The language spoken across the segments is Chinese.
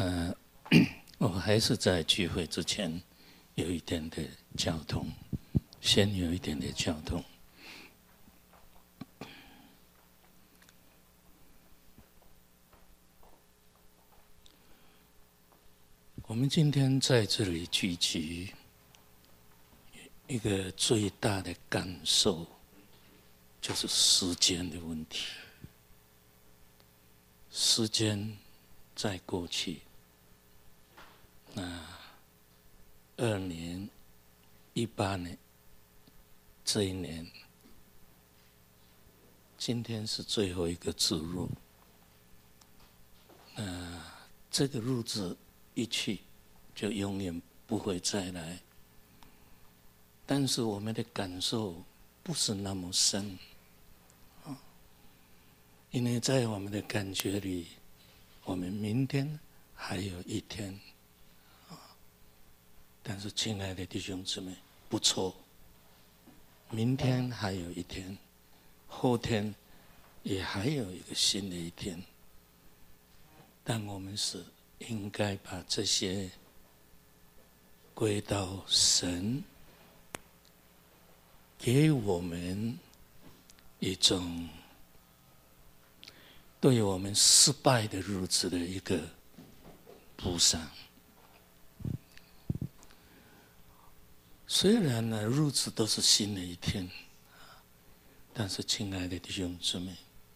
我还是在聚会之前有一点的交通，先有一点的交通。我们今天在这里聚集，一个最大的感受就是时间的问题。时间在过去，那2018年这一年，今天是最后一个子入。这个日子一去，就永远不会再来。但是我们的感受不是那么深，因为在我们的感觉里，我们明天还有一天。但是亲爱的弟兄姊妹，不错，明天还有一天，后天也还有一个新的一天。但我们是应该把这些归到神给我们一种对我们失败的日子的一个补偿。虽然呢，日子都是新的一天，但是亲爱的弟兄姊妹，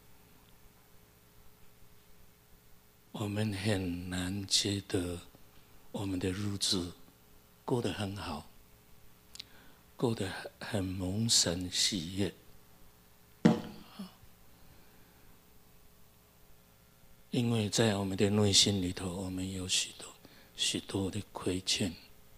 我们很难觉得我们的日子过得很好，过得很蒙神喜悦，因为在我们的内心里头，我们有许多的亏欠。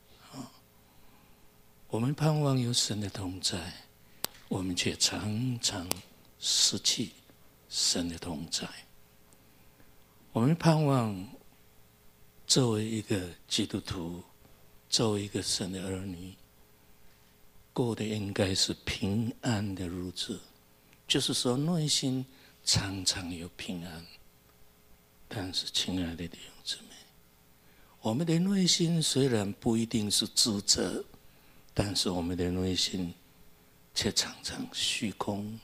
我们盼望有神的同在，我们却常常失去神的同在。我们盼望作为一个基督徒，作为一个神的儿女，过的应该是平安的日子，就是说内心常常有平安。但是亲爱的弟兄姊妹，我们的内心虽然不一定是自责，但是我们的内心却常常虚空，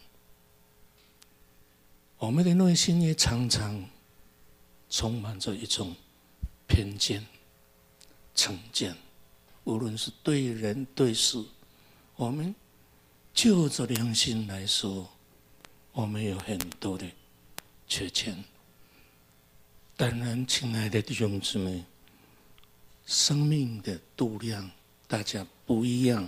我们的内心也常常充满着一种偏见、成见，无论是对人对事，我们就着良心来说，我们有很多的缺欠。当然，亲爱的弟兄姊妹，生命的度量大家不一样，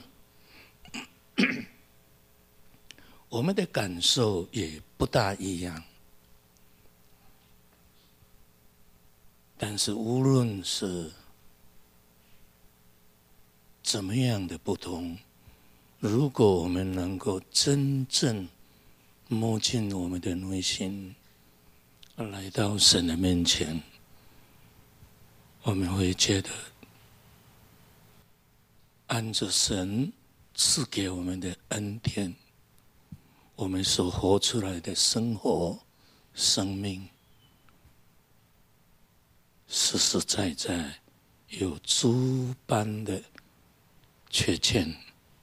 我们的感受也不大一样。但是无论是怎么样的不同，如果我们能够真正摸进我们的内心，来到神的面前，我们会觉得按着神赐给我们的恩典，我们所活出来的生活、生命，实实在在有诸般的缺欠。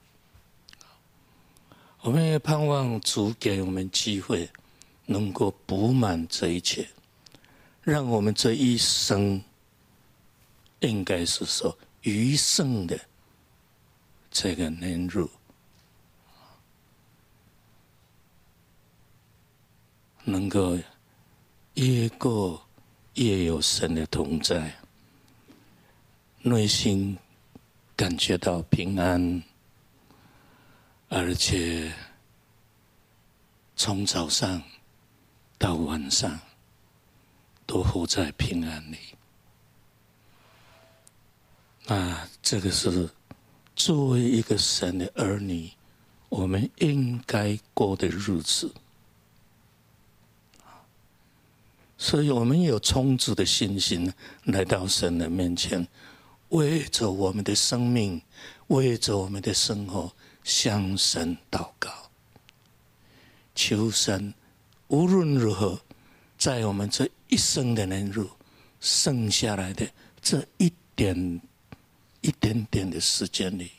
我们也盼望主给我们机会，能够补满这一切，让我们这一生，应该是说余生的这个年日，能够越过越有神的同在，内心感觉到平安，而且从早上到晚上都活在平安里。那这个是作为一个神的儿女，我们应该过的日子。所以我们有充足的信心来到神的面前，为着我们的生命，为着我们的生活向神祷告，求神无论如何在我们这一生的年日剩下来的这一点点的时间里，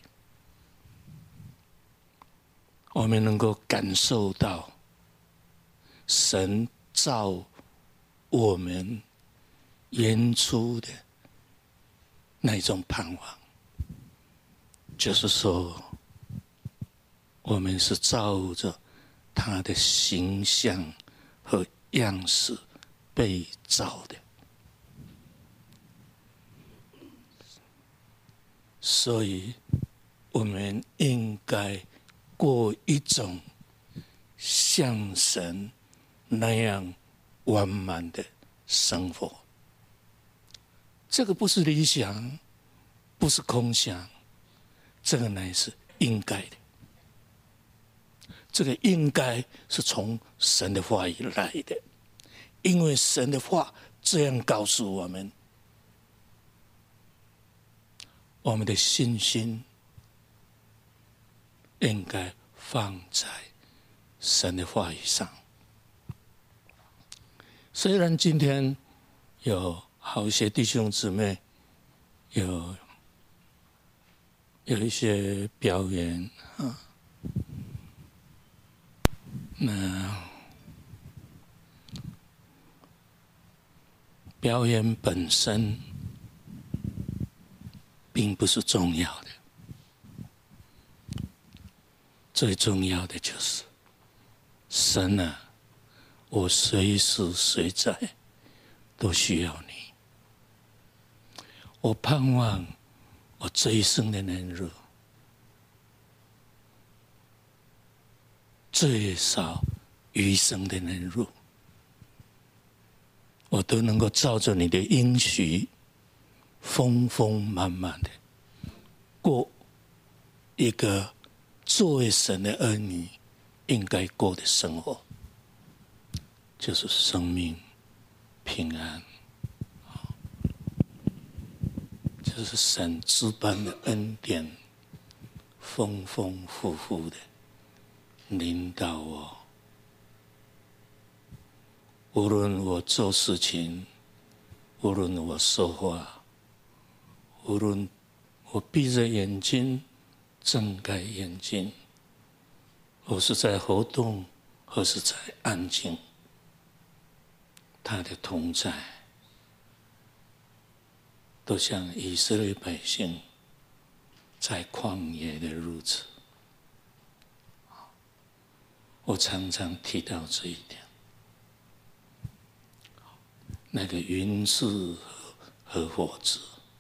我们能够感受到神造我们原初的那一种盼望，就是说，我们是照着他的形象和样式被造的，所以我们应该过一种像神那样完满的生活。这个不是理想，不是空想，这个乃是应该的。这个应该是从神的话语来的，因为神的话这样告诉我们，我们的信心应该放在神的话语上。虽然今天有好一些弟兄姊妹有一些表演啊，那表演本身并不是重要的，最重要的就是神啊，我随时随在都需要你。我盼望我这一生的年日，最少余生的年日，我都能够照着你的应许，丰丰满满的过一个作为神的儿女应该过的生活，就是生命平安，就是神之般的恩典，丰丰富富的领导我。无论我做事情，无论我说话，无论我闭着眼睛睁开眼睛，我是在活动或是在安静，他的同在都像以色列百姓在旷野的日子。我常常提到这一点，那个云柱和火柱，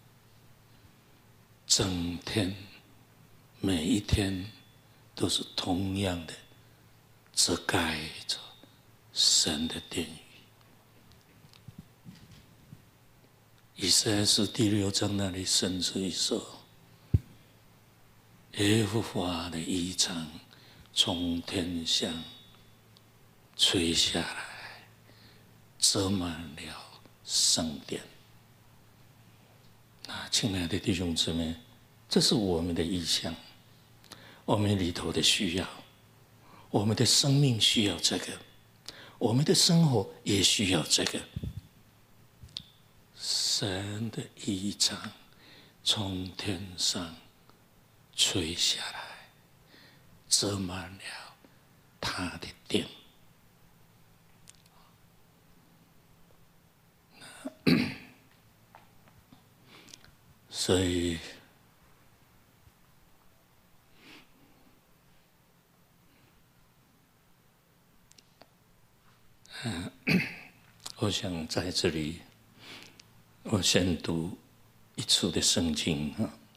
整天每一天都是同样的遮盖着神的殿宇。以赛亚书第6章那里甚至于说，耶和华的衣裳从天上垂下来，遮满了圣殿。亲爱的弟兄姊妹，这是我们的意向，我们里头的需要，我们的生命需要这个，我们的生活也需要这个。神的衣裳从天上垂下来，遮满了他的殿。所以我想在这里我先读一处的圣经。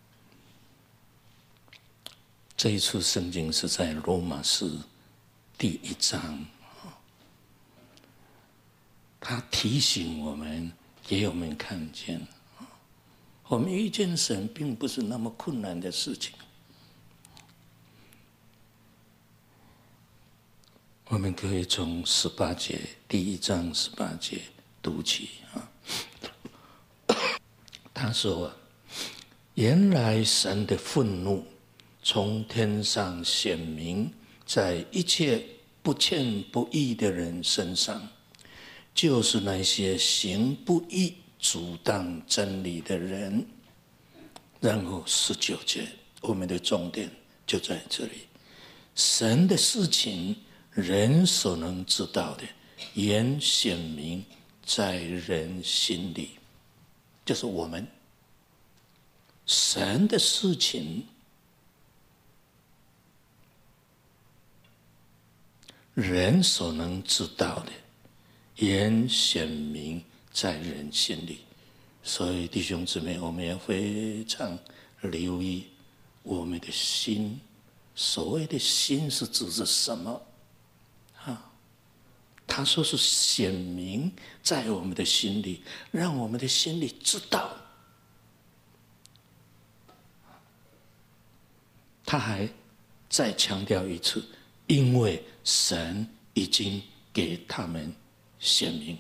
这一处圣经是在罗马书第1章，他提醒我们，给我们看见，我们遇见神并不是那么困难的事情。我们可以从18节，第1章18节读起。他说，原来神的愤怒从天上显明在一切不虔不义的人身上，就是那些行不义阻挡真理的人。然后19节，我们的重点就在这里：神的事情，人所能知道的，原显明在人心里。就是我们神的事情，人所能知道的，原显明在人心里。所以弟兄姊妹，我们要非常留意我们的心。所谓的心是指着什么？他说是显明在我们的心里，让我们的心里知道。他还再强调一次，因为神已经给他们显明。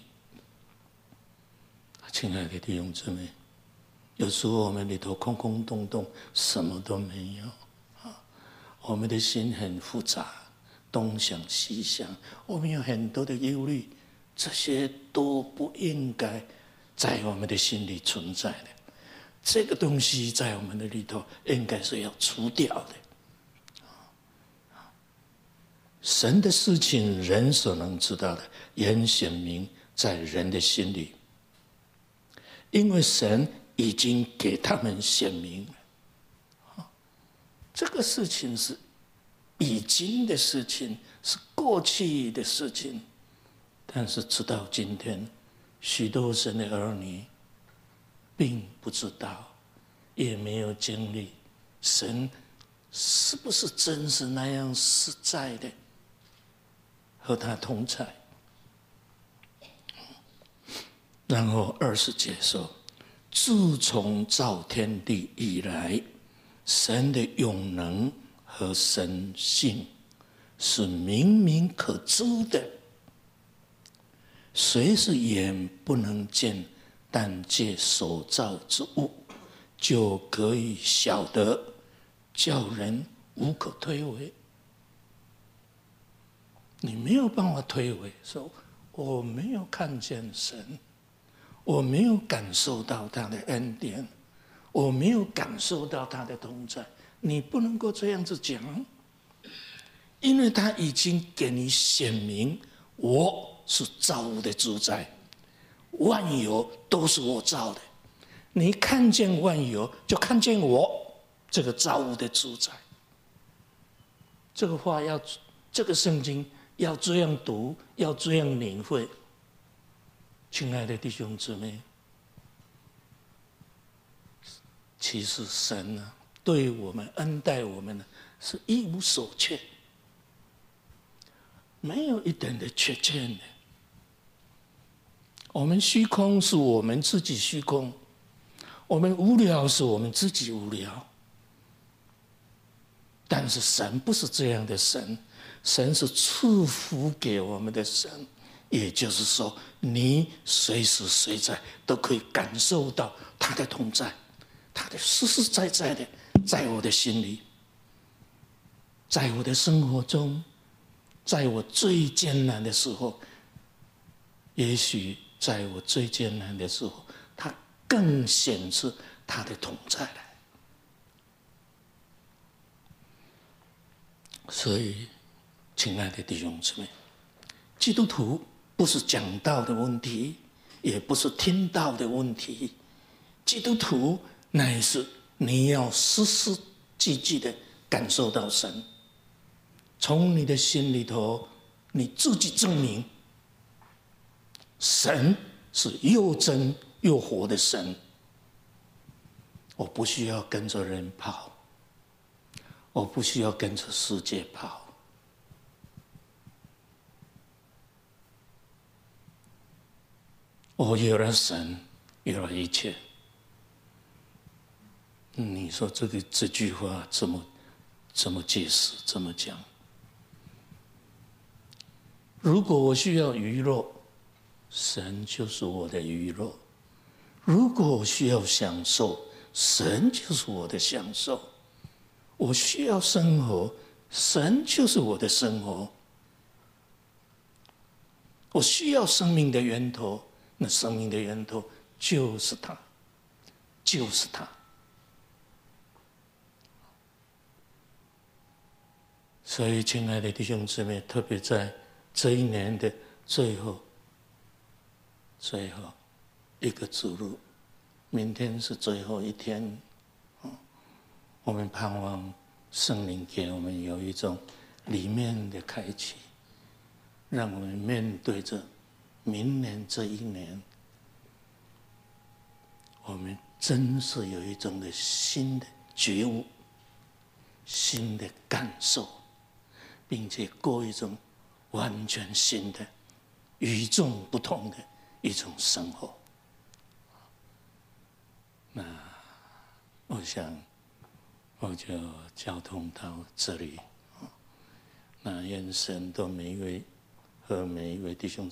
亲爱的弟兄姊妹，有时候我们里头空空洞洞，什么都没有，我们的心很复杂，东想西想，我们有很多的忧虑，这些都不应该在我们的心里存在的。这个东西在我们的里头应该是要除掉的。神的事情，人所能知道的，原显明在人的心里，因为神已经给他们显明了。这个事情是已经的事情，是过去的事情，但是直到今天，许多神的儿女并不知道，也没有经历神是不是真是那样实在的和他同在。然后20节说，自从造天地以来，神的永能和神性是明明可知的，虽是眼不能见，但借所造之物就可以晓得，叫人无可推诿。你没有办法推诿，说我没有看见神，我没有感受到他的恩典，我没有感受到他的同在，你不能够这样子讲，因为他已经给你显明，我是造物的主宰，万有都是我造的，你看见万有，就看见我这个造物的主宰。这个话要，这个圣经要这样读，要这样领会。亲爱的弟兄姊妹，其实神呢，对我们恩待我们呢，是一无所缺，没有一点的缺欠的。我们虚空是我们自己虚空，我们无聊是我们自己无聊，但是神不是这样的神，神是赐福给我们的神。也就是说，你随时随在都可以感受到他的同在，他的实实在在的在我的心里，在我的生活中，在我最艰难的时候，也许在我最艰难的时候，他更显示他的同在来。所以，亲爱的弟兄姊妹，基督徒不是讲道的问题，也不是听道的问题，基督徒乃是你要实实际际的感受到神，从你的心里头，你自己证明，神是又真又活的神。我不需要跟着人跑，我不需要跟着世界跑。我有了神，有了一切。你说这句话怎么解释？怎么讲？如果我需要娱乐，神就是我的娱乐；如果我需要享受，神就是我的享受；我需要生活，神就是我的生活；我需要生命的源头，那生命的源头就是他，就是他。所以，亲爱的弟兄姊妹，特别在这一年的最后一个主日，明天是最后一天，我们盼望圣灵给我们有一种里面的开启，让我们面对着明年这一年，我们真是有一种的新的觉悟、新的感受，并且过一种完全新的、与众不同的一种生活。那我想，我就交通到这里。那愿神对每一位和每一位弟兄